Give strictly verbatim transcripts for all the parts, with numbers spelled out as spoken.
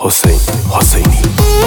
حسین حسینی.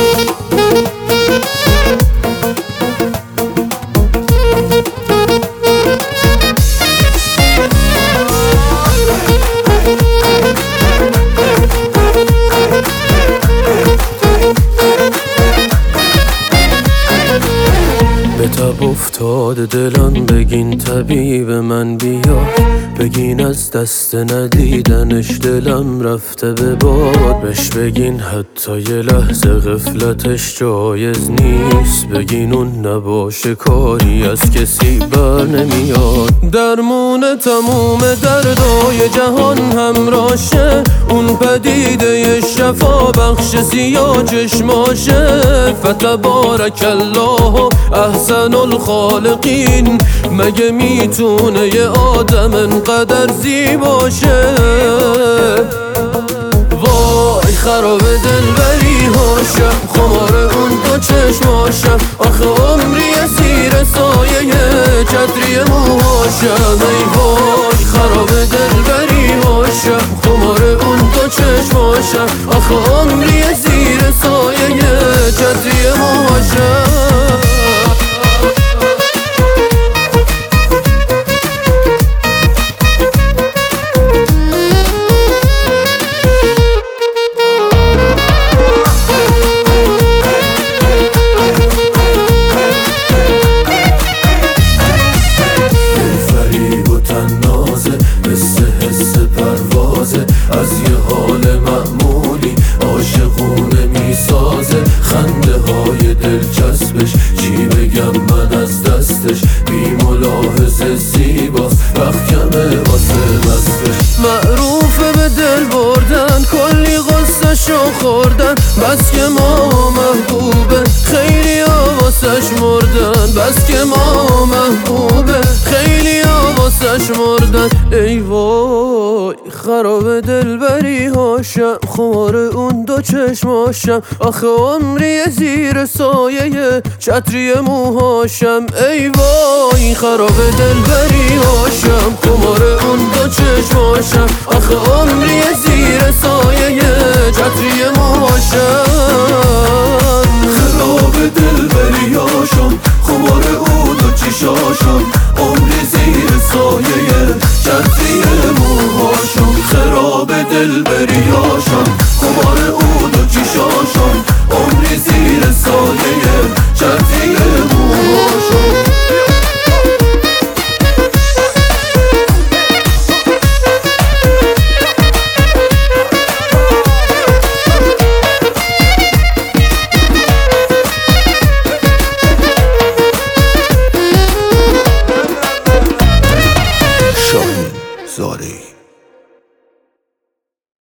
به تب افتاده دلم، بگین طبیب من بیا، بگین از دست ندیدنش دلم رفته به باد، بهش بگین حتی یه لحظه غفلتش جایز نیست، بگین اون نباشه کاری از کسی بر نمیاد. درمون تموم دردای جهان همراشه، اون پدیده شفا بخش سیاه چشماشه. فتبارک الله احسن الخالقین، مگه میتونه یه آدم انقدر زیباشه؟ وای خراب دلبری هاشم، خمار اون دو چشماشم، آخه عمری زیر سایه چتری موهاشم. ای وای خراب دلبری هاشم، خمار اون دو چشماشم، آخه عمری زیر سایه چتری موهاشم. از یه حال معمولی عاشقونه میسازه، خنده های دلچسبش چی بگم من از دستش، بی ملاحظه زیباست وقت واسه مستش. معروفه به دل بردن، کلی غصه‌شو خوردن، بس که ما محبوبه خیلی واسش مردن، بس که ما محبوبه خیلی واسش مردن. ای وای خراب دلبری هاشم، خمار اون دو چشماشم، آخه عمری زیر سایه چتری موهاشم. ای وای خراب دلبری هاشم، خمار اون دو چشماشم، آخه عمری زیر سایه چتری موهاشم. خراب دلبری هاشم، خمار اون دو چشماشم، عمری زیر سایه چتری موهاشم. خراب دلبری هاشم، خمار اون دو چشماشم، عمری زیر سایه چتری موهاشم. شاهین زاده‌ای.